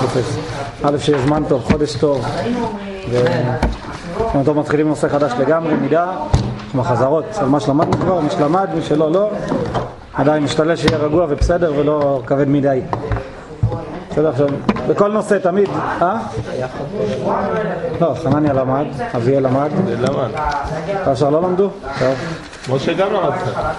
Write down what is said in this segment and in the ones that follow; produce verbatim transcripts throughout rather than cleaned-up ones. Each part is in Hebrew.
תופס. א' שיהיה זמן טוב, חודש טוב. ואנחנו מתחילים נושא חדש לגמרי, מידע, כמו חזרות, על מה שלמדנו כבר, מי שלמד, מי שלא, לא. עדיין משתלה שיהיה רגוע ובסדר ולא כבד מדי. בסדר, עכשיו, בכל נושא תמיד, אה? לא, חנניה למד, אביה למד. למד. כאשר לא למדו? טוב. משה גם למד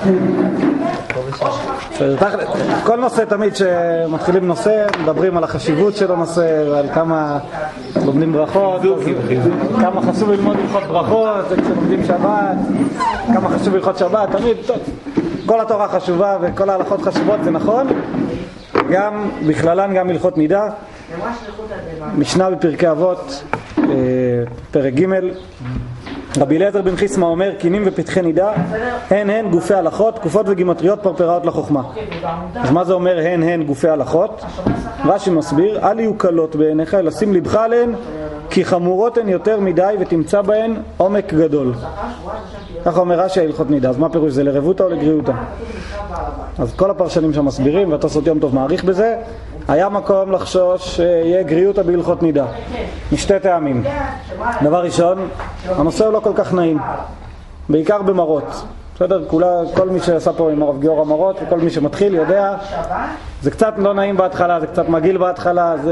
קצת. כל נושא תמיד שמתחילים נושא, מדברים על החשיבות של הנושא ועל כמה לומדים ברכות, כמה חשוב ללמוד הלכות ברכות, כשלומדים שבת, כמה חשוב הלכות שבת, תמיד, כל התורה חשובה וכל ההלכות חשובות, זה נכון, גם בכללן גם הלכות נידה. משנה בפרקי אבות, פרק ג', רבי אליעזר בן חיסמא אומר, קינים ופתחי נידה הן הן גופי הלכות, תקופות וגימטריות פרפראות לחוכמה. אז מה זה אומר הן הן גופי הלכות? רש"י מסביר, אל יהיו קלות בעיניך, אלא שים לבך עליהן, כי חמורות הן יותר מדי ותמצא בהן עומק גדול. ככה אומר רש"י הלכות נידה. אז מה פירוש זה, לרבותא או לגריעותא? אז כל הפרשנים שם מסבירים, והתוספות יום טוב מעריך בזה, היה מקום לחשוש שיהיה גריעותא בהלכות נידה משתי טעמים. דבר ראשון, הנושא הוא לא כל כך נעים, בעיקר במרות. בסדר, כולה, כל מי שעשה פה עם הרב גיאור המרות וכל מי שמתחיל יודע, זה קצת לא נעים בהתחלה, זה קצת מגעיל בהתחלה, זה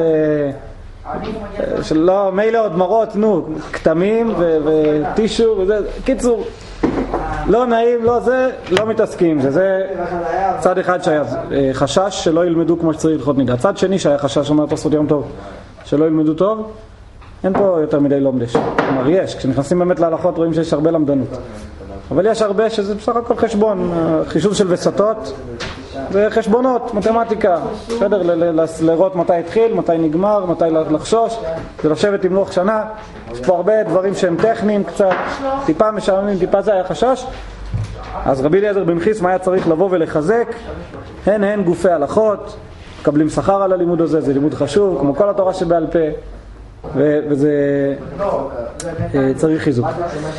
שלא, מילא עוד מרות, נו, כתמים וטישו וזה, קיצור, לא נעים, לא זה, לא מתעסקים. זה, זה צד אחד שהיה חשש שלא ילמדו כמו שצריך הלכות נידה. צד שני שהיה חשש, אומר תוספות יום טוב, שלא ילמדו טוב, אין פה יותר מדי לומדש. כלומר יש, כשנכנסים באמת להלכות רואים שיש הרבה למדנות. אבל יש הרבה שזה בסך הכל חשבון, חישוב של וסתות, זה חשבונות, מתמטיקה, בסדר, לראות מתי התחיל, מתי נגמר, מתי לחשוש, זה לשבת עם לוח שנה. יש פה הרבה דברים שהם טכניים קצת, טיפה משעממים, טיפה זה היה חשש. אז רבי אליעזר בן חיסמא היה צריך לבוא ולחזק, הן הן גופי הלכות, מקבלים שכר על הלימוד הזה, זה לימוד חשוב, כמו כל התורה שבעל פה, וזה צריך חיזוק.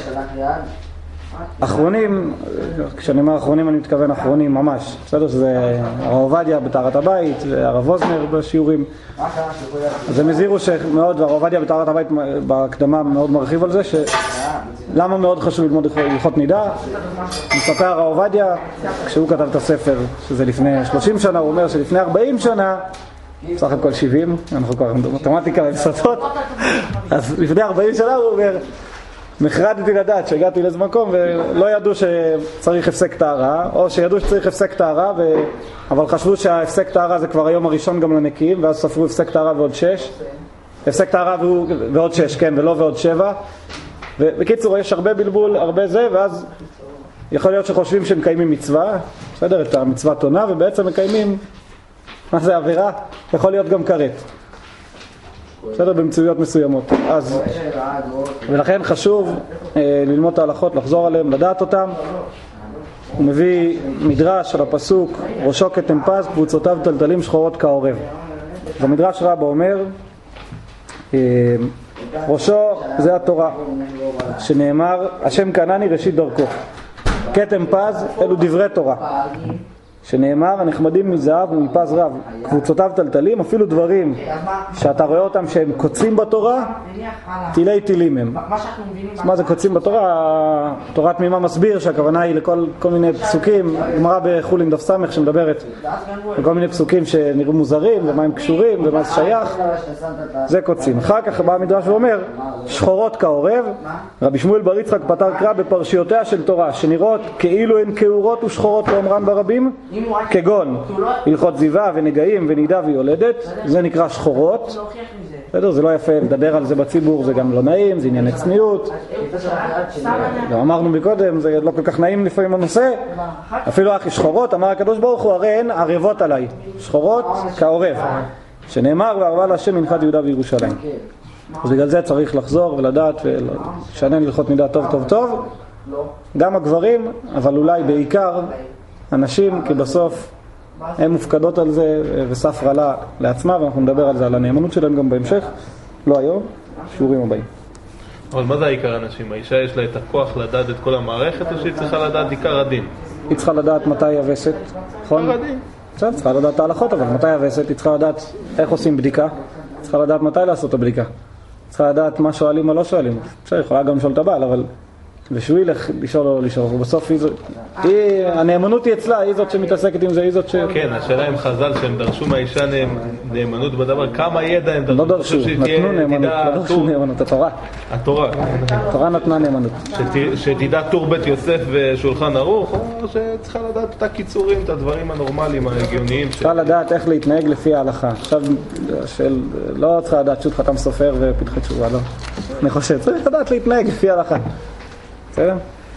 אחרונים, כשאני אומר אחרונים אני מתכוון אחרונים ממש, בסדר, שזה הרב עובדיה בטהרת הבית והרב אוזנר בשיעורים. אז הם הזהירו שמאוד, והרב עובדיה בטהרת הבית בהקדמה מאוד מרחיב על זה, שלמה מאוד חשוב ללמוד הלכות נידה. מספר הרב עובדיה, כשהוא כתב את הספר, שזה לפני שלושים שנה, הוא אומר שלפני ארבעים שנה, בסך הכל שבעים, אנחנו כבר מתמטיקה וסתות, אז לפני ארבעים שנה הוא אומר, נחרדתי לדעת שהגעתי לאיזה מקום ולא ידעו שצריך הפסק טהרה, או שידעו שצריך הפסק טהרה ו... אבל חשבו שההפסק טהרה זה כבר היום הראשון גם לנקיים, ואז ספרו הפסק טהרה ועוד שש, הפסק טהרה ועוד שש, כן, ולא ועוד שבע. ובקיצור יש הרבה בלבול, הרבה זה, ואז יכול להיות שחושבים שמקיימים מצווה, בסדר, את המצווה תונה, ובעצם מקיימים, מה זה עבירה? יכול להיות גם כרת, בסדר, במציאויות מסוימות. אז ולכן חשוב אה, ללמוד את ההלכות, לחזור עליהם, לדעת אותם. הוא מביא מדרש על הפסוק, ראשו כתם פז, קבוצותיו טלטלים שחורות כעורב. במדרש רבה אומר, אה, ראשו זה התורה, שנאמר, השם קנני ראשית דרכו. כתם פז אלו דברי תורה, שנאמר, הנחמדים מזהב ומפז רב. קבוצותיו טלטלים, אפילו דברים שאתה רואה אותם שהם קוצים בתורה, תילי תילים הם. מה זה קוצים בתורה? תורת תמימה מסביר שהכוונה היא לכל כל מיני פסוקים, גמרא בחולין דף סמך שמדברת לכל מיני פסוקים שנראו מוזרים ומה הם קשורים ומה זה שייך, זה קוצים. אחר כך בא המדרש ואומר, שחורות כעורב. רבי שמואל בר יצחק פתר קרא בפרשיותיה של תורה שנראות כאילו הן כאורות ושחורות לאומרן ברבים, כגון הלכות זיווה ונגעים ונידה ויולדת, זה נקרא שחורות. זה לא יפה לדבר על זה בציבור, זה גם לא נעים, זה ענייני צניעות. גם אמרנו מקודם, זה לא כל כך נעים לפעמים הנושא. אפילו אחי שחורות, אמר הקדוש ברוך הוא, הרי הן ערבות עליי, שחורות כעורב, שנאמר וערבה להשם מנחת יהודה וירושלים. אז בגלל זה צריך לחזור ולדעת ולשנן הלכות נידה טוב טוב טוב, גם הגברים, אבל אולי בעיקר אנשים, כי בסוף הן מופקדות על זה וספרה לה לעצמה, ואנחנו נדבר על זה, על הנאמנות שלהם גם בהמשך, לא היום, שיעורים הבאים. אבל מה זה העיקר אנשים? האישה יש לה את הכוח לדעת את כל המערכת, או שהיא צריכה לדעת עיקר הדין? היא צריכה לדעת מתי היא יבסת, נכון? עיקר הדין. צריכה לדעת ההלכות, אבל מתי יבסת? היא צריכה לדעת איך עושים בדיקה, צריכה לדעת מתי לעשות את הבדיקה. צריכה לדעת מה שואלים מה לא שואלים. בסדר, יכולה גם לשאול את הבעל, אבל ושהוא ילך לשאול או לא לשאול, ובסוף היא זאת, היא, הנאמנות היא אצלה, היא זאת שמתעסקת עם זה, היא זאת ש... כן, השאלה עם חז"ל שהם דרשו מהאישה נאמנות בדבר, כמה ידע הם דרשו? לא דרשו, נתנו נאמנות, לא דרשו נאמנות, התורה. התורה. התורה נתנה נאמנות. שתדע טור בית יוסף ושולחן ערוך, או שצריכה לדעת את הקיצורים, את הדברים הנורמליים, ההגיוניים. צריכה לדעת איך להתנהג לפי ההלכה. עכשיו, לא צריכה לדעת שו"ת חתם סופר ופתחי תשובה, לא. אני חושב, צריך לדעת להתנהג לפי ההלכה. בסדר?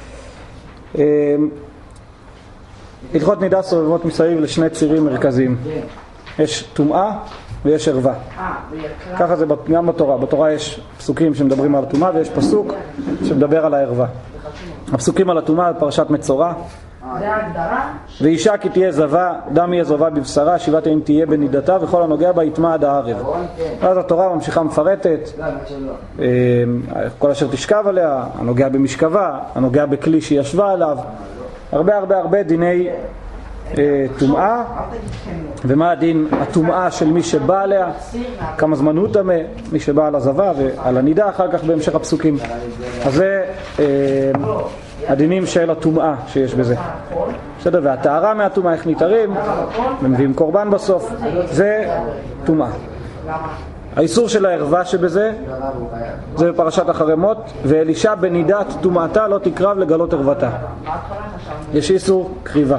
הלכות נידה סובבות מסביב לשני צירים מרכזיים. יש טומאה ויש ערווה. ככה זה גם בתורה. בתורה יש פסוקים שמדברים על טומאה ויש פסוק שמדבר על הערווה. הפסוקים על הטומאה פרשת מצורע. ואישה כי תהיה זבה, דם יהיה זבה בבשרה, שבעת ימים תהיה בנידתה, וכל הנוגע בה יטמע עד הערב. ואז התורה ממשיכה מפרטת, כל אשר תשכב עליה, הנוגע במשכבה, הנוגע בכלי שהיא ישבה עליו, הרבה הרבה הרבה דיני טומאה. ומה הדין הטומאה של מי שבא עליה, כמה זמן הוא טמא, מי שבא על הזבה ועל הנידה אחר כך בהמשך הפסוקים. אז זה הדינים של הטומאה שיש בזה. בסדר, והטהרה מהטומאה, איך נתארים, ומביאים קורבן בסוף, זה טומאה. האיסור של הערווה שבזה, זה בפרשת אחרי מות, ואלישע בנידת טומאתה לא תקרב לגלות ערוותה. יש איסור קריבה.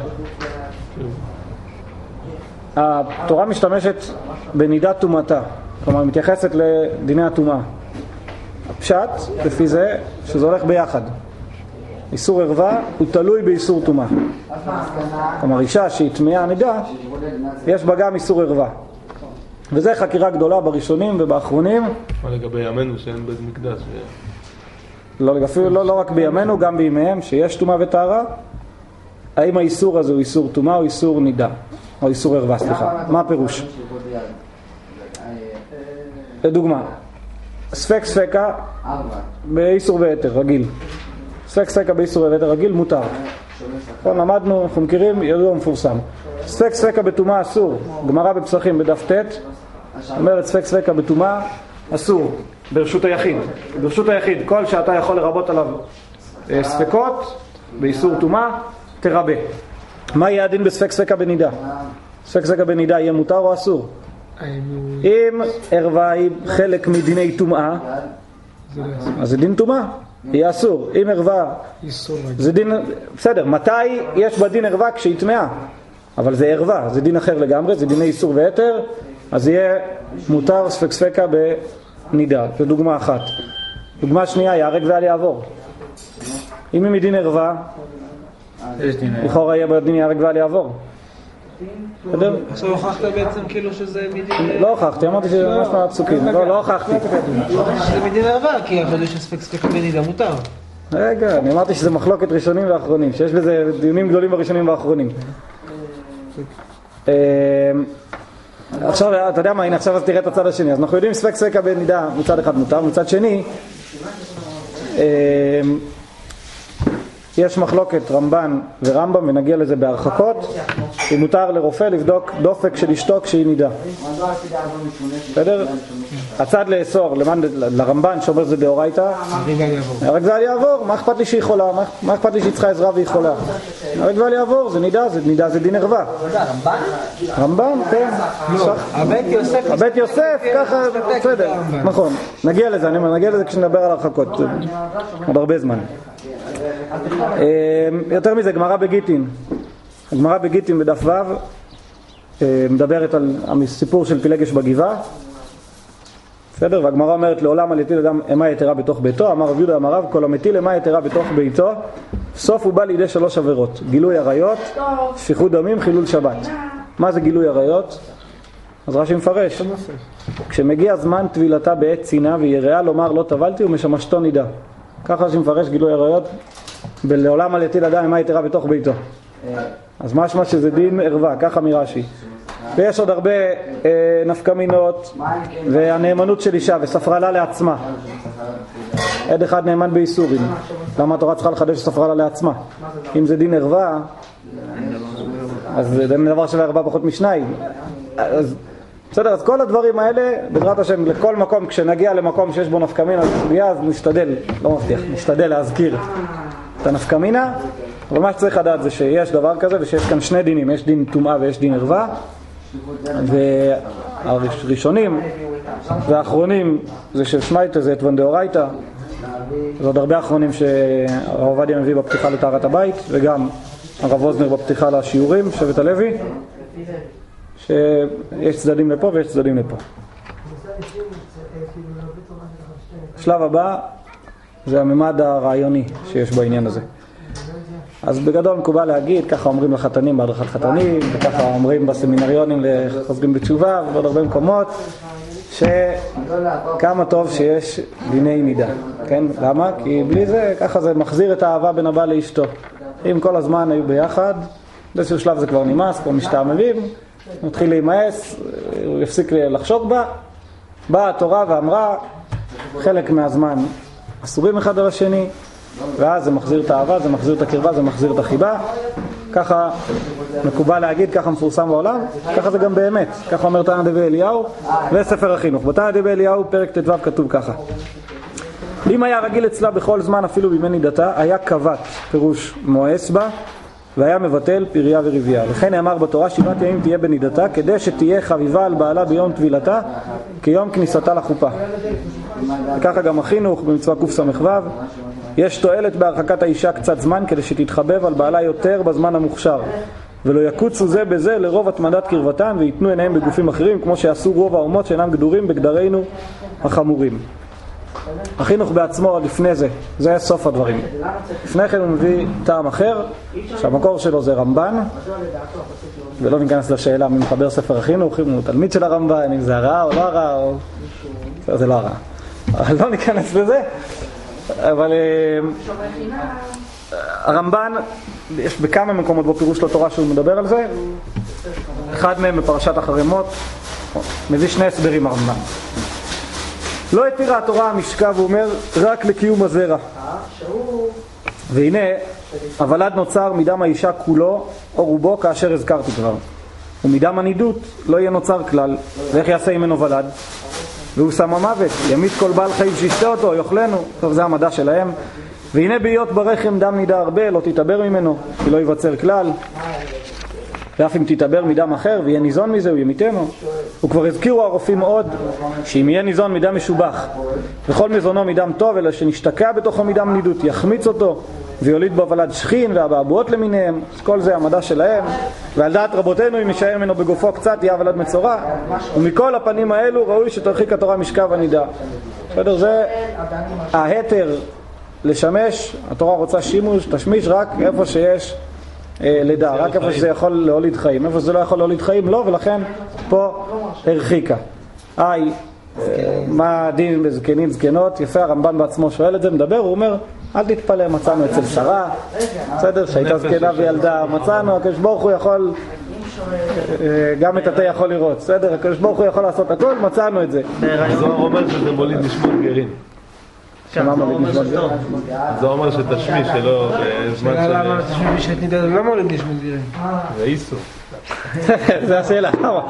התורה משתמשת בנידת טומאתה, כלומר מתייחסת לדיני הטומאה. הפשט, לפי זה, שזה הולך ביחד. איסור ערווה הוא תלוי באיסור טומאה. כלומר, אישה שהיא טמאה נידה, יש בה גם איסור ערווה. וזה חקירה גדולה בראשונים ובאחרונים. מה לגבי ימינו שאין בית מקדש? לא, אפילו לא, לא רק בימינו, גם בימיהם, שיש טומאה וטהרה. האם האיסור הזה הוא איסור טומאה או איסור נידה? או איסור ערווה, סליחה. מה הפירוש? לדוגמה, ספק ספקה באיסור ויתר, רגיל. ספק ספקה באיסור ויתר רגיל, מותר. נכון, למדנו, אנחנו מכירים, ידוע מפורסם. ספק ספקה בטומאה אסור. גמרא בפסחים בדף ט' אומרת ספק ספקה בטומאה אסור. ברשות היחיד. ברשות היחיד, כל שאתה יכול לרבות עליו ספקות, באיסור טומאה, תרבה. מה יהיה הדין בספק ספקה בנידה? ספק ספקה בנידה יהיה מותר או אסור? אם ערווה היא חלק מדיני טומאה, אז זה דין טומאה, יהיה אסור. אם ערווה זה דין, בסדר, מתי יש בדין ערווה כשהיא טמאה? אבל זה ערווה, זה דין אחר לגמרי, זה דיני איסור ויתר, אז יהיה מותר ספק ספקה בנידה. זו דוגמה אחת. דוגמה שנייה, יהרג ואל יעבור. אם היא מדין ערווה, לכאורה יהיה בדין יהרג ואל יעבור. עכשיו הוכחת בעצם כאילו שזה מדין... לא הוכחתי, אמרתי שזה ממש מהפסוקים. לא, לא הוכחתי. שזה מדין ערווה, כי יכול שספק ספקה בנידה מותר. רגע, אני אמרתי שזה מחלוקת ראשונים ואחרונים, שיש בזה דיונים גדולים בראשונים ואחרונים. עכשיו, אתה יודע מה, הנה עכשיו אז תראה את הצד השני. אז אנחנו יודעים ספק ספקה בנידה מצד אחד מותר, מצד שני יש מחלוקת רמב"ן ורמב"ם, ונגיע לזה בהרחקות, אם מותר לרופא לבדוק דופק של אשתו כשהיא נידה. בסדר? הצד לאסור, למען, לרמב"ן שאומר זה דאורייתא, הרג ואל יעבור, מה אכפת לי שהיא חולה? מה אכפת לי שהיא צריכה עזרה והיא חולה? הרג ואל יעבור, זה נידה, זה נידה, זה דין ערווה. רמב"ן, כן. הבית יוסף, הבית יוסף, ככה, בסדר, נכון. נגיע לזה, אני אומר, נגיע לזה כשנדבר על הרחקות, עוד הרבה זמן. יותר מזה, גמרא בגיטין. הגמרא בגיטין בדף ו' מדברת על הסיפור של פילגש בגבעה. בסדר? והגמרא אומרת לעולם על יטיל אדם אמה יתרה בתוך ביתו. אמר רב יהודה אמר רב, כל המטיל אמה יתרה בתוך ביתו, סוף הוא בא לידי שלוש עבירות: גילוי עריות, שפיכות דמים, חילול שבת. מה זה גילוי עריות? אז רש"י מפרש, כשמגיע זמן טבילתה בעת צינה ויראה לומר לא טבלתי ומשמשתו נידה. ככה שמפרש גילוי עריות, ולעולם על יטיל אדם אמה יתרה בתוך ביתו. אז משמע שזה דין ערווה, ככה מרש"י. ויש עוד הרבה אה, נפקמינות, והנאמנות של אישה, וספרה לה לעצמה. עד אחד נאמן באיסורים. למה התורה צריכה לחדש שספרה לה לעצמה? אם זה דין ערווה, אז זה דבר של ערווה פחות משניים. אז בסדר, אז כל הדברים האלה, בעזרת השם, לכל מקום, כשנגיע למקום שיש בו נפקמינה בסוגיה, אז נשתדל, לא מבטיח, נשתדל להזכיר את הנפקמינה, אבל מה שצריך לדעת זה שיש דבר כזה ושיש כאן שני דינים, יש דין טומאה ויש דין ערווה, והראשונים והאחרונים זה של שמייטה, זה אתוון דאורייתא, זה עוד הרבה אחרונים שהרב עובדיה מביא בפתיחה לטהרת הבית, וגם הרב ווזנר בפתיחה לשיעורים, שבט הלוי, שיש צדדים לפה ויש צדדים לפה. השלב הבא זה הממד הרעיוני שיש בעניין הזה. אז בגדול מקובל להגיד, ככה אומרים לחתנים בהדרכת חתנים, וככה אומרים בסמינריונים לחוזרים בתשובה ובעוד הרבה מקומות, שכמה טוב שיש דיני מידה, כן? למה? כי בלי זה, ככה זה מחזיר את האהבה בין הבעל לאשתו. אם כל הזמן היו ביחד, באיזשהו שלב זה כבר נמאס, כבר משתעממים, מתחיל להימאס, הוא יפסיק לחשוב בה. באה התורה ואמרה, חלק מהזמן אסורים אחד על השני, ואז זה מחזיר את האהבה, זה מחזיר את הקרבה, זה מחזיר את החיבה. ככה מקובל להגיד, ככה מפורסם בעולם, ככה זה גם באמת. ככה אומר תנא דבי אליהו וספר החינוך. בתנא דבי אליהו פרק ט"ו כתוב ככה: אם היה רגיל אצלה בכל זמן אפילו בימי נידתה, היה קבט, פירוש מואס בה, והיה מבטל פריה ורבייה. לכן נאמר בתורה שבעת ימים תהיה בנידתה, כדי שתהיה חביבה על בעלה ביום טבילתה כיום כניסתה לחופה. וככה גם החינוך במצווה קס"ו: יש תועלת בהרחקת האישה קצת זמן כדי שתתחבב על בעלה יותר בזמן המוכשר, ולא יקוצו זה בזה לרוב התמדת קרבתן ויתנו עיניהם בגופים אחרים, כמו שעשו רוב האומות שאינם גדורים בגדרינו החמורים. החינוך בעצמו לפני זה, זה היה סוף הדברים. לפני כן הוא מביא טעם אחר, שהמקור שלו זה רמב"ן, ולא ניכנס לשאלה מי מחבר ספר החינוך, אם הוא תלמיד של הרמב"ן, אם זה הרע או לא הרע, או... זה לא הרע. אבל לא ניכנס לזה. אבל הרמב"ן, יש בכמה מקומות בפירוש לתורה שהוא מדבר על זה. אחד מהם בפרשת החרמות, מביא שני הסברים הרמב"ן. לא התירה התורה המשכב, הוא אומר, רק לקיום הזרע. והנה, הוולד נוצר מדם האישה כולו או רובו, כאשר הזכרתי כבר. ומדם הנידות לא יהיה נוצר כלל, ואיך יעשה ממנו ולד? והוא שם המוות, ימית כל בעל חיים שישתה אותו, יאכלנו. טוב, זה המדע שלהם. והנה בהיות ברחם דם נידה הרבה, לא תתעבר ממנו, כי לא ייווצר כלל. ואף אם תתעבר מדם אחר ויהיה ניזון מזה, הוא ימיתנו. וכבר הזכירו הרופאים עוד, שאם יהיה ניזון מדם משובח, וכל מזונו מדם טוב, אלא שנשתקע בתוכו מדם נידות, יחמיץ אותו, ויוליד בו ולד שכין והבעבועות למיניהם. אז כל זה המדע שלהם. ועל דעת רבותינו, אם יישאר ממנו בגופו קצת, יהיה ולד מצורע. ומכל הפנים האלו ראוי שתרחיק התורה משכב הנידה. בסדר, זה ההתר לשמש. התורה רוצה שימוש, תשמיש רק איפה שיש לידה, רק איפה שזה יכול להוליד חיים. איפה שזה לא יכול להוליד חיים, לא, ולכן פה הרחיקה. איי, מה הדין בזקנים זקנות? יפה, הרמב"ן בעצמו שואל את זה, מדבר, הוא אומר, אל תתפלא, מצאנו אצל שרה, בסדר, שהייתה זקנה וילדה, מצאנו, הקדוש ברוך הוא יכול, גם את התה יכול לראות, בסדר, הקדוש ברוך הוא יכול לעשות הכל, מצאנו את זה. זוהר אומר שזה מוליד נשמות גרים. שמה מוליד נשמות גרים? זה אומר שתשמיש שלא בזמן של... למה תשמיש את נידה, למה מוליד נשמות גרים? זה איסו. זה השאלה.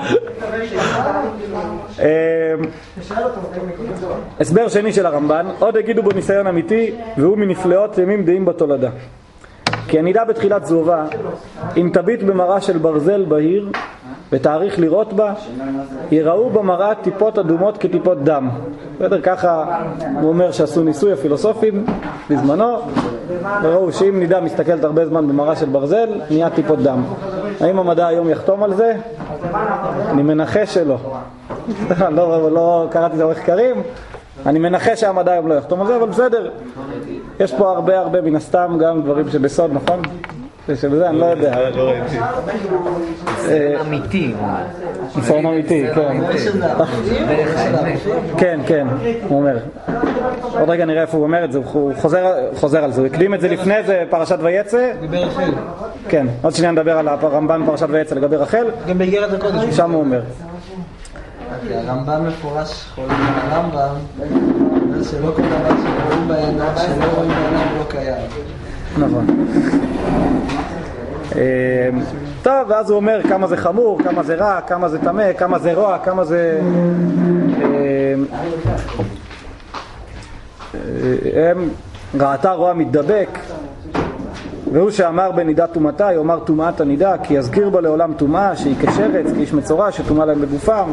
הסבר שני של הרמב"ן, עוד הגידו בו ניסיון אמיתי, והוא מנפלאות ימים דעים בתולדה. כי הנידה בתחילת זובה, אם תביט במראה של ברזל בהיר ותאריך לראות בה, יראו במראה טיפות אדומות כטיפות דם. בסדר, ככה הוא אומר שעשו ניסוי הפילוסופים בזמנו, וראו שאם נידה מסתכלת הרבה זמן במראה של ברזל, נהיה טיפות דם. האם המדע היום יחתום על זה? אני מנחש שלא. לא, לא קראתי את המחקרים, אני מנחש שהמדע היום לא יחתום על זה, אבל בסדר. יש פה הרבה הרבה מן הסתם גם דברים שבסוד, נכון? שבזה אני לא יודע. לא ראיתי. אמיתי. ניסיון אמיתי, כן. כן, כן, הוא אומר. עוד רגע נראה איפה הוא אומר את זה, הוא חוזר על זה. הוא הקדים את זה לפני זה, פרשת ויצא. דיבר רחל. כן, עוד שניה נדבר על הרמב"ן פרשת ויצא לגבי רחל. גם באיגרת הקודש. שם הוא אומר. הרמב"ן מפורש חולק על הרמב"ם, שלא כל דבר שרואים בעיניים, שלא רואים בעיניים לא קיים. נכון. טוב, ואז הוא אומר כמה זה חמור, כמה זה רע, כמה זה טמא, כמה זה רוע, כמה זה... הם ראתה רוע מתדבק, והוא שאמר בנידה טומאתה, יאמר טומאת הנידה, כי יזכיר בה לעולם טומאה, שהיא כשרץ, כי איש מצורע, שטומאה להם בגופם,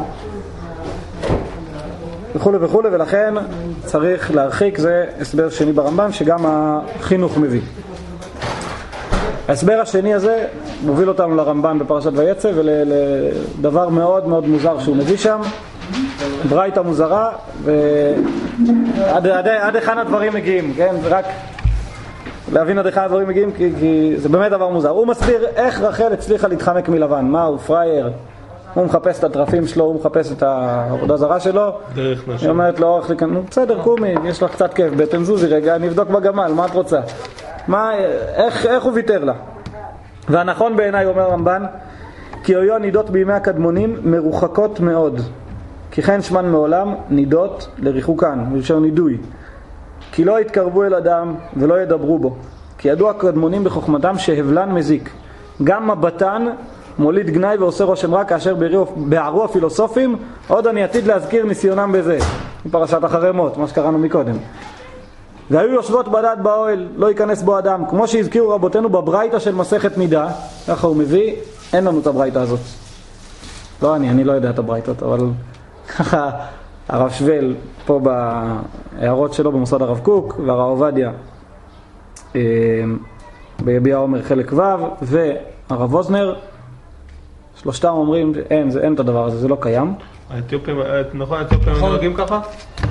וכו' וכו', ולכן צריך להרחיק, זה הסבר שני ברמב"ם, שגם החינוך מביא. ההסבר השני הזה מוביל אותנו לרמב"ם בפרשת ויצא, ולדבר מאוד מאוד מוזר שהוא מביא שם, ברייתא מוזרה, ועד עד, עד היכן הדברים מגיעים, כן? רק להבין עד היכן הדברים מגיעים, כי, כי זה באמת דבר מוזר. הוא מסביר איך רחל הצליחה להתחמק מלבן. מה, הוא פרייר? הוא מחפש את הטרפים שלו, הוא מחפש את העבודה זרה שלו. דרך נשם. היא אומרת לו, נו, בסדר, קומי, יש לך קצת כיף, בטן זוזי רגע, נבדוק בגמל, מה את רוצה? מה, איך, איך הוא ויתר לה? והנכון בעיניי, אומר רמב"ן, כי היו הנידות בימי הקדמונים מרוחקות מאוד. כי כן שמן מעולם נידות לריחוקן, ולשר נידוי. כי לא יתקרבו אל אדם ולא ידברו בו. כי ידעו הקדמונים בחוכמתם שהבלן מזיק. גם מבטן מוליד גנאי ועושה רושם רע, כאשר בערו הפילוסופים, עוד אני עתיד להזכיר ניסיונם בזה. מפרשת אחרי מות, מה שקראנו מקודם. והיו יושבות בדד באוהל, לא ייכנס בו אדם. כמו שהזכירו רבותינו בברייתא של מסכת נידה, ככה הוא מביא, אין לנו את הברייתא הזאת. לא אני, אני לא יודע את הברייתות, אבל ככה הרב שבל פה בהערות שלו במוסד הרב קוק, והרב עובדיה אה, ביביע עומר חלק ו' והרב ווזנר, שלושתם אומרים אין, זה, אין את הדבר הזה, זה לא קיים. האתיופים, נכון, האתיופים נוהגים ככה?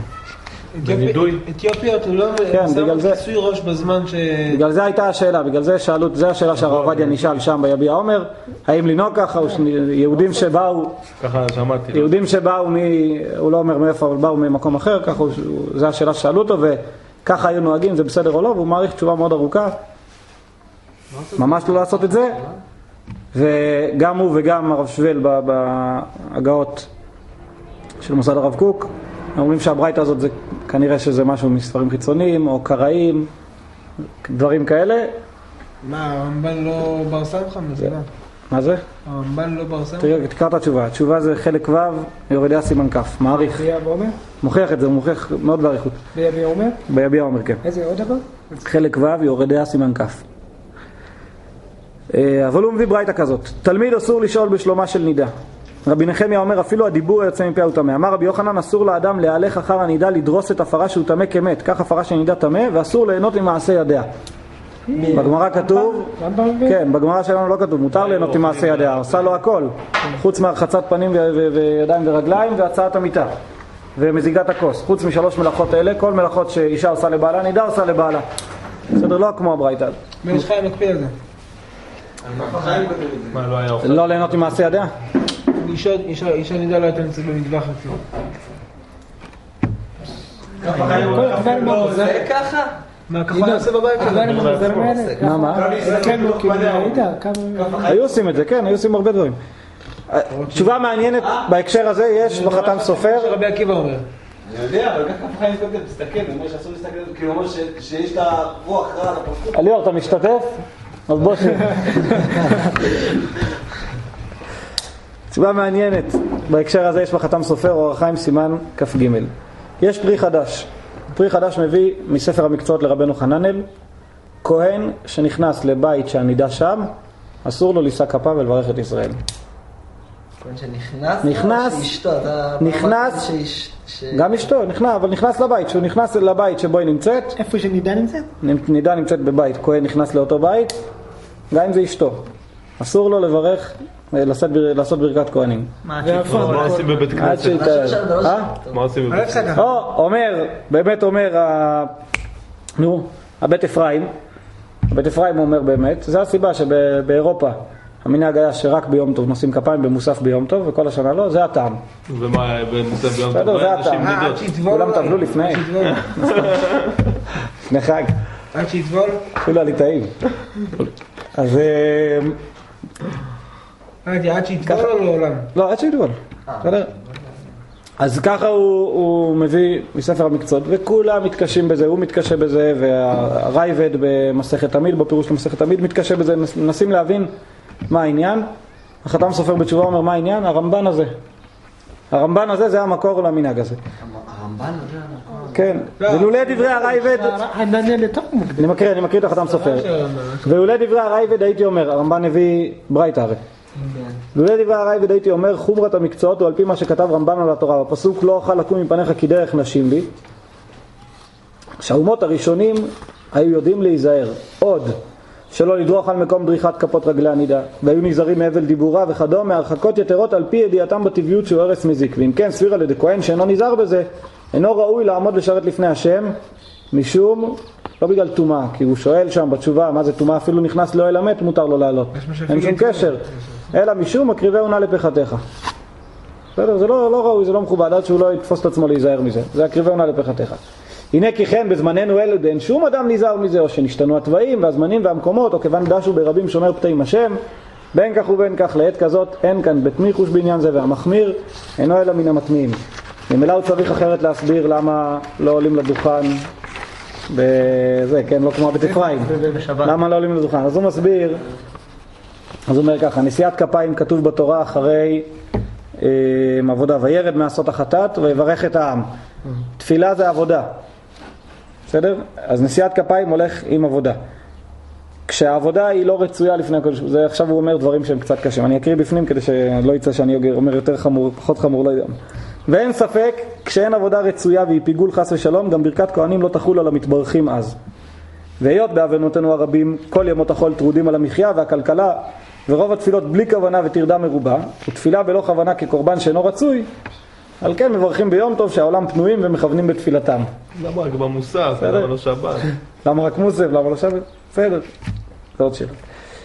אתיופיות הוא לא כיסוי ראש בזמן ש... בגלל זה הייתה השאלה, בגלל זה שאלו, זה השאלה שהרב עובדיה נשאל שם ביביע עומר, האם לנהוג ככה, יהודים שבאו, ככה שמעתי. יהודים שבאו, הוא לא אומר מאיפה, אבל באו ממקום אחר, ככה, זה השאלה ששאלו אותו, וככה היו נוהגים, זה בסדר או לא, והוא מעריך תשובה מאוד ארוכה, ממש לא לעשות את זה, וגם הוא וגם הרב שבל בהגאות של מוסד הרב קוק, אומרים שהברייתא הזאת זה כנראה שזה משהו מספרים חיצוניים או קראים, דברים כאלה. מה, הרמב"ן לא בר סמכא? מה זה? הרמב"ן לא בר סמכא? תראה, תקרא את התשובה. התשובה זה חלק ו' יורדיה סימן כף, מעריך. ביביע עומר? מוכיח את זה, הוא מוכיח מאוד באריכות. ביביע עומר? ביביע עומר, כן. איזה עוד דבר? חלק ו' יורדיה סימן כף. אבל הוא מביא ברייתא כזאת. תלמיד אסור לשאול בשלומה של נידה. רבי נחמיה אומר אפילו הדיבור יוצא מפיה הוא טמא. אמר רבי יוחנן אסור לאדם להלך אחר הנידה לדרוס את הפרה שהוא טמא כמת, כך הפרה של נידה טמא, ואסור ליהנות ממעשה ידיה. בגמרא כתוב, כן, בגמרא שלנו לא כתוב, מותר ליהנות ממעשה ידיה, עושה לו הכל, חוץ מהרחצת פנים וידיים ורגליים והצעת המיטה ומזיגת הכוס, חוץ משלוש מלאכות אלה, כל מלאכות שאישה עושה לבעלה, נידה עושה לבעלה. בסדר, לא כמו הברייתא. בן איש חיים מקפיד על זה. מה, לא היה אוכל? לא ליהנות ממעשה ידיה? אישה נידה לא הייתה נמצאת במטבח אפילו. זה ככה? מה, ככה נעשה בבית? מה, מה? היו עושים את זה, כן, היו עושים הרבה דברים. תשובה מעניינת בהקשר הזה יש בחתם סופר. רבי עקיבא אומר. אני יודע, אבל ככה ככה אני מסתכל, תסתכל, הוא אומר שאסור להסתכל, כאילו הוא אומר שיש את הרוח רע על הפרצוף. אליאור, אתה משתתף? אז בוא ש... תשובה מעניינת, בהקשר הזה יש בחתם סופר אור החיים סימן כף ג'. יש פרי חדש, פרי חדש מביא מספר המקצועות לרבנו חננאל, כהן שנכנס לבית שהנידה שם, אסור לו לישא כפיו ולברך את ישראל. כהן שנכנס? נכנס, שאשתו, נכנס, גם אשתו, נכנס, אבל נכנס לבית, שהוא נכנס לבית שבו היא נמצאת. איפה שנידה נמצאת? נידה נמצאת בבית, כהן נכנס לאותו בית, גם אם זה אשתו. אסור לו לברך, לעשות ברכת כהנים. מה עושים בבית כנסת? מה עושים בבית כנסת? אומר, באמת אומר, נו, הבית אפרים, הבית אפרים אומר באמת, זה הסיבה שבאירופה המנהג היה שרק ביום טוב נושאים כפיים במוסף ביום טוב וכל השנה לא, זה הטעם. ומה במוסף ביום טוב? בסדר, זה הטעם. כולם טבלו לפני. לפני חג. עד שיטבול? אפילו הליטאים. אז... עד שיטבול או לעולם? לא, עד שיטבול. אז ככה הוא מביא מספר המקצות, וכולם מתקשים בזה, הוא מתקשה בזה, והרייבד במסכת תמיד, בפירוש למסכת תמיד מתקשה בזה, מנסים להבין מה העניין? החתם סופר בתשובה אומר, מה העניין? הרמב"ן הזה. הרמב"ן הזה זה המקור למנהג הזה. הרמב"ן הזה המקור? כן. ולולא דברי הרייבד... אני מקריא, אני מקריא את החתם סופר. ולולא דברי הרייבד הייתי אומר, הרמב"ן הביא ברייתא הרי. ולולא דברי הרייבד הייתי אומר, חומרת המקצועות הוא על פי מה שכתב רמב"ן על התורה. בפסוק לא אוכל לקום מפניך כי דרך נשים לי. שהאומות הראשונים היו יודעים להיזהר. עוד. שלא לדרוך על מקום דריכת כפות רגלי הנידה, והיו נזהרים מהבל דיבורה וכדומה מהרחקות יתרות על פי ידיעתם בטבעיות שהוא הרס מזיק. ואם כן סביר על ידי כהן שאינו נזהר בזה, אינו ראוי לעמוד לשרת לפני השם, משום, לא בגלל טומאה, כי הוא שואל שם בתשובה מה זה טומאה, אפילו נכנס לאוהל המת מותר לו לעלות, אין שום קשר, אלא משום מקריבי עונה לפחתך. בסדר, זה לא, לא ראוי, זה לא מכובד, עד שהוא לא יתפוס את עצמו להיזהר מזה, זה הקריבי עונה לפחתך. הנה כי כן בזמננו אלו אין שום אדם נזהר מזה, או שנשתנו התוואים והזמנים והמקומות, או כיוון דשו ברבים שומר פתאים השם, בין כך ובין כך לעת כזאת אין כאן בית מיחוש בעניין זה, והמחמיר אינו אלא מן המתמיעים. ממילא הוא צריך אחרת להסביר למה לא עולים לדוכן בזה, כן, לא כמו בית אפרים, למה לא עולים לדוכן. אז הוא מסביר, אז הוא אומר ככה, נשיאת כפיים כתוב בתורה אחרי אה, עבודה, וירד מעשות החטאת ויברך את העם. תפילה זה עבודה, בסדר? אז נשיאת כפיים הולך עם עבודה. כשהעבודה היא לא רצויה לפני הכל, זה עכשיו הוא אומר דברים שהם קצת קשים. אני אקריא בפנים כדי שלא יצא שאני אומר יותר חמור, פחות חמור, לא יודע. ואין ספק, כשאין עבודה רצויה והיא פיגול חס ושלום, גם ברכת כהנים לא תחול על המתברכים אז. והיות בעוונותינו הרבים, כל ימות החול טרודים על המחיה והכלכלה, ורוב התפילות בלי כוונה ותרדה מרובה, ותפילה בלא כוונה כקורבן שאינו רצוי, על כן מברכים ביום טוב שהעולם פנויים ומכוונים בתפילתם. למה רק במוסף? למה לא שבת? למה רק מוסף? למה לא שבת? בסדר. זה עוד שאלה.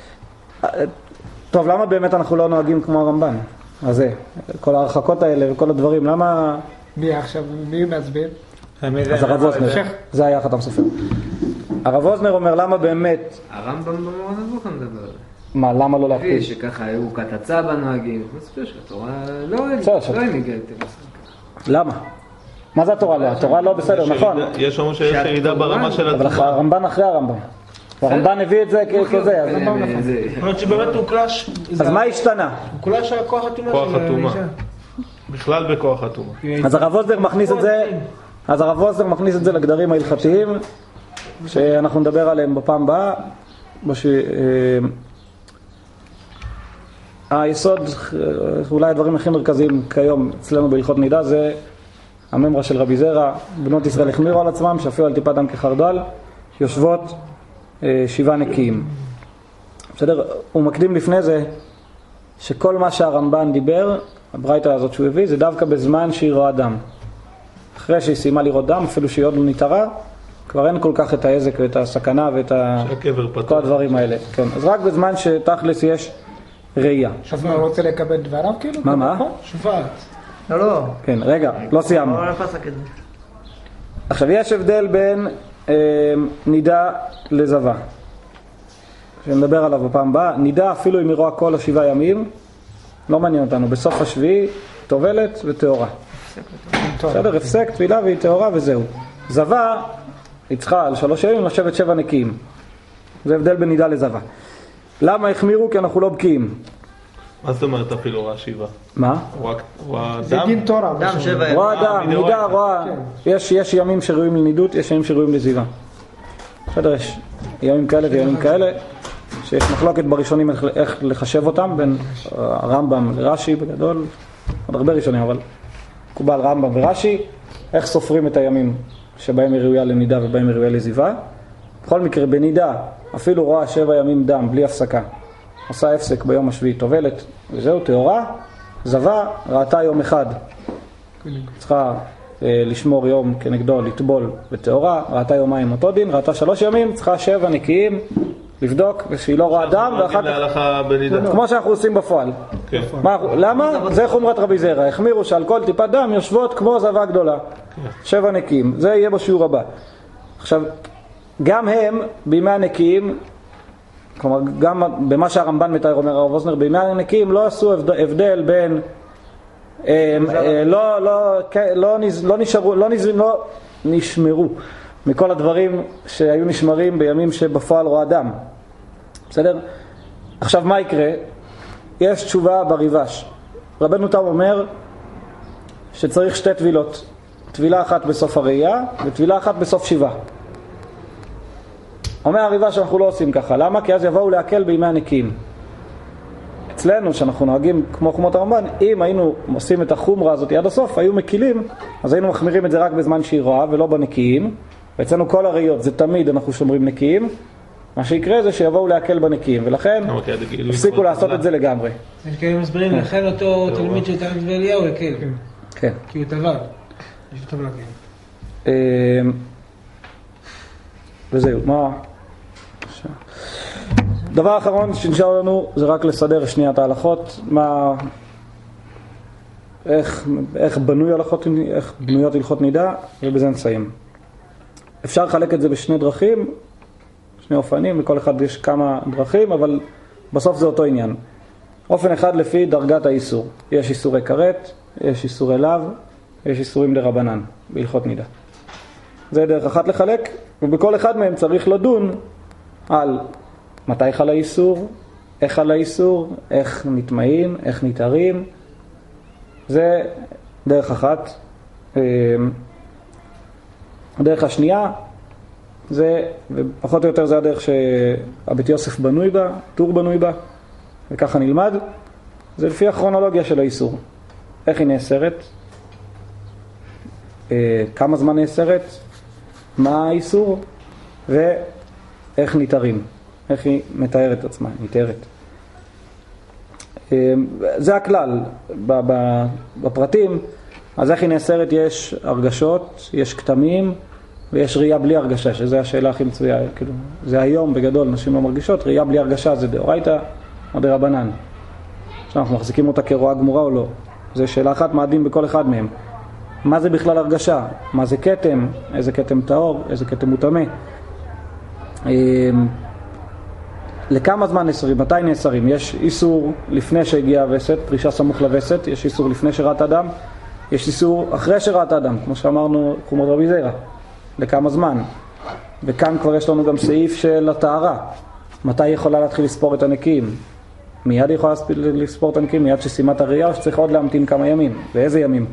טוב, למה באמת אנחנו לא נוהגים כמו הרמב"ן? אז זה, כל ההרחקות האלה וכל הדברים, למה... מי עכשיו, מי מסביר? אז הרב ווזנר, זה היה חתם סופר. הרב ווזנר אומר למה באמת... הרמב"ם במורן נבוכה מדבר. מה, למה לא להקפיד? שככה היו כתצה בנוהגים, מסביר שהתורה לא הנהיגה את זה. למה? מה זה התורה לא? התורה לא בסדר, נכון. יש לנו שיש ירידה ברמה של התורה. אבל הרמב"ן אחרי הרמב"ם. הרמב"ן הביא את זה כזה, אז הרמב"ם נכון. זאת אומרת שבאמת הוא קלש... אז מה השתנה? הוא קלש על כוח התאומה כוח התאומה. בכלל בכוח התאומה. אז הרב ווזנר מכניס את זה, אז הרב ווזנר מכניס את זה לגדרים ההלכתיים, שאנחנו נדבר עליהם בפעם הבאה. היסוד, אולי הדברים הכי מרכזיים כיום אצלנו בהלכות נידה, זה הממרה של רבי זרע, בנות ישראל החמירו על עצמם, שפעו על טיפת דם כחרדל, יושבות שבעה נקיים. בסדר? הוא מקדים לפני זה שכל מה שהרמב"ן דיבר, הברייתא הזאת שהוא הביא, זה דווקא בזמן שהיא רואה דם. אחרי שהיא סיימה לראות דם, אפילו שהיא עוד לא נתערה, כבר אין כל כך את העזק ואת הסכנה ואת כל הדברים האלה. כן. אז רק בזמן שתכלס יש ראייה. אז מה, הוא רוצה לקבל דבריו כאילו? מה, מה? שופעת. לא, לא. כן, רגע, לא סיימנו. עכשיו, יש הבדל בין אה, נידה לזווה. שנדבר עליו בפעם הבאה. נידה אפילו אם היא רואה כל השבעה ימים, לא מעניין אותנו. בסוף השביעי, טובלת וטהורה. בסדר, הפסק, תפילה והיא טהורה וזהו. זווה, היא צריכה על שלוש ימים לשבת שבע נקיים. זה הבדל בין נידה לזווה. למה החמירו? כי אנחנו לא בקיאים. מה זאת אומרת אפילו רואה שבעה? מה? רואה זה דם? דין תורה. דם שבע ימים. רואה דם, נידה, רואה. יש ימים שראויים לנידות, יש ימים שראויים לזיווה. בסדר, יש ימים כאלה וימים כאלה, שיש מחלוקת בראשונים איך לחשב אותם, בין הרמב"ם לרש"י בגדול, עוד הרבה ראשונים, אבל מקובל רמב"ם ורש"י, איך סופרים את הימים שבהם היא ראויה לנידה ובהם היא ראויה לזיווה. בכל מקרה, בנידה, אפילו רואה שבע ימים דם בלי הפסקה, עושה הפסק ביום השביעי, טובלת, וזהו, טהורה. זווה, ראתה יום אחד, צריכה אה, לשמור יום כנגדו, לטבול וטהורה, ראתה יומיים אותו דין, ראתה שלוש ימים, צריכה שבע נקיים, לבדוק, ושהיא לא רואה דם, ואחר כך, כמו שאנחנו עושים בפועל. כן. מה, למה? זה חומרת רבי זרע, החמירו שעל כל טיפת דם יושבות כמו זווה גדולה, שבע נקיים, זה יהיה בשיעור הבא. עכשיו, גם הם, בימי הנקיים, כלומר, גם במה שהרמב"ן מתאר, אומר הרב ווזנר, בימי הנקיים לא עשו הבדל בין, לא, לא, לא, לא נשארו, לא נשמרו מכל הדברים שהיו נשמרים בימים שבפועל רואה דם. בסדר? עכשיו מה יקרה? יש תשובה בריבש. רבנו תם אומר שצריך שתי טבילות, טבילה אחת בסוף הראייה וטבילה אחת בסוף שיבה. אומר הריבש שאנחנו לא עושים ככה, למה? כי אז יבואו להקל בימי הנקיים. אצלנו שאנחנו נוהגים כמו חומות הרמב"ן, אם היינו עושים את החומרה הזאת עד הסוף, היו מקילים, אז היינו מחמירים את זה רק בזמן שהיא רואה ולא בנקיים. ואצלנו כל הראיות זה תמיד אנחנו שומרים נקיים, מה שיקרה זה שיבואו להקל בנקיים, ולכן הפסיקו לעשות את זה לגמרי. יש כאלה מסבירים, לכן אותו תלמיד של תלמיד ואליהו יקל. כן. כי הוא טבל. יש לו טבל כן. וזהו, מה? דבר אחרון שנשאר לנו זה רק לסדר שנייה את ההלכות, מה, איך, איך בנוי הלכות, איך בנויות הלכות נידה, ובזה נסיים. אפשר לחלק את זה בשני דרכים, שני אופנים, לכל אחד יש כמה דרכים, אבל בסוף זה אותו עניין. אופן אחד לפי דרגת האיסור. יש איסורי כרת, יש איסורי לאו, יש איסורים דרבנן, בהלכות נידה. זה דרך אחת לחלק, ובכל אחד מהם צריך לדון על מתי חל האיסור, איך חל האיסור, איך נטמעים, איך נתארים. זה דרך אחת. הדרך השנייה, זה, ופחות או יותר זה הדרך שהבית יוסף בנוי בה, טור בנוי בה, וככה נלמד, זה לפי הכרונולוגיה של האיסור. איך היא נאסרת, כמה זמן נאסרת, מה האיסור, ואיך נתארים, איך היא מתארת את עצמה, נתארת. זה הכלל, בפרטים, אז איך היא נאסרת יש הרגשות, יש כתמים, ויש ראייה בלי הרגשה, שזו השאלה הכי מצויה, כאילו, זה היום בגדול, נשים לא מרגישות, ראייה בלי הרגשה זה דאורייתא או דרבנן. עכשיו אנחנו מחזיקים אותה כרואה גמורה או לא, זו שאלה אחת, מה הדין בכל אחד מהם. מה זה בכלל הרגשה? מה זה כתם? איזה כתם טהור? איזה כתם מוטמא? לכמה זמן נאסרים? מתי נאסרים? יש איסור לפני שהגיע הווסת, פרישה סמוך לווסת, יש איסור לפני שראת אדם, יש איסור אחרי שראת אדם, כמו שאמרנו חומות רבי זירא. לכמה זמן? וכאן כבר יש לנו גם סעיף של הטהרה. מתי יכולה להתחיל לספור את הנקיים? מיד היא יכולה לספור את הנקיים, מיד שסיימת הראייה, או שצריך עוד להמתין כמה ימים? ואיזה ימים?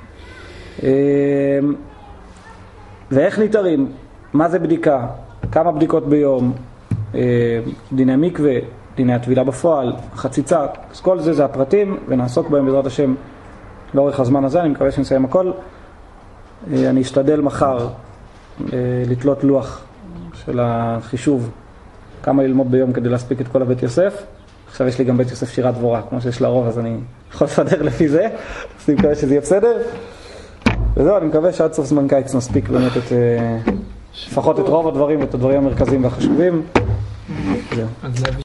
ואיך נתארים? מה זה בדיקה? כמה בדיקות ביום? דיני מקווה, דיני הטבילה בפועל, חציצה, אז כל זה זה הפרטים, ונעסוק בהם בעזרת השם לאורך הזמן הזה. אני מקווה שנסיים הכל. אני אשתדל מחר לתלות לוח של החישוב, כמה ללמוד ביום כדי להספיק את כל הבית יוסף. עכשיו יש לי גם בית יוסף שירת דבורה, כמו שיש לרוב, אז אני יכול לסדר לפי זה, אז אני מקווה שזה יהיה בסדר. וזהו, אני מקווה שעד סוף זמן קיץ נספיק באמת את, לפחות את רוב הדברים, את הדברים המרכזיים והחשובים. זהו.